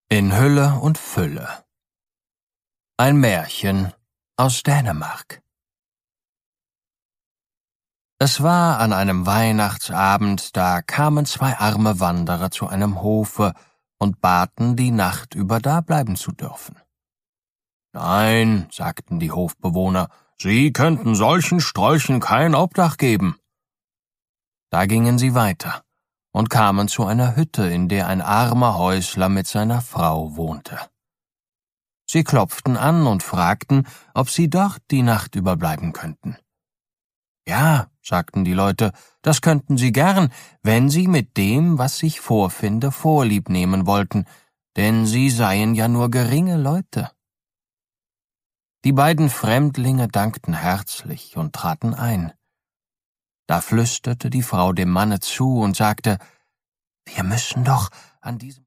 In Hülle und Fülle. Ein Märchen aus Dänemark. Es war an einem Weihnachtsabend, da kamen zwei arme Wanderer zu einem Hofe und baten, die Nacht über dableiben zu dürfen. »Nein«, sagten die Hofbewohner, »Sie könnten solchen Strolchen kein Obdach geben.« Da gingen sie weiter und kamen zu einer Hütte, in der ein armer Häusler mit seiner Frau wohnte. Sie klopften an und fragten, ob sie dort die Nacht überbleiben könnten. »Ja«, sagten die Leute, »das könnten sie gern, wenn sie mit dem, was sich vorfinde, Vorlieb nehmen wollten, denn sie seien ja nur geringe Leute.« Die beiden Fremdlinge dankten herzlich und traten ein. Da flüsterte die Frau dem Manne zu und sagte, »Wir müssen doch an diesem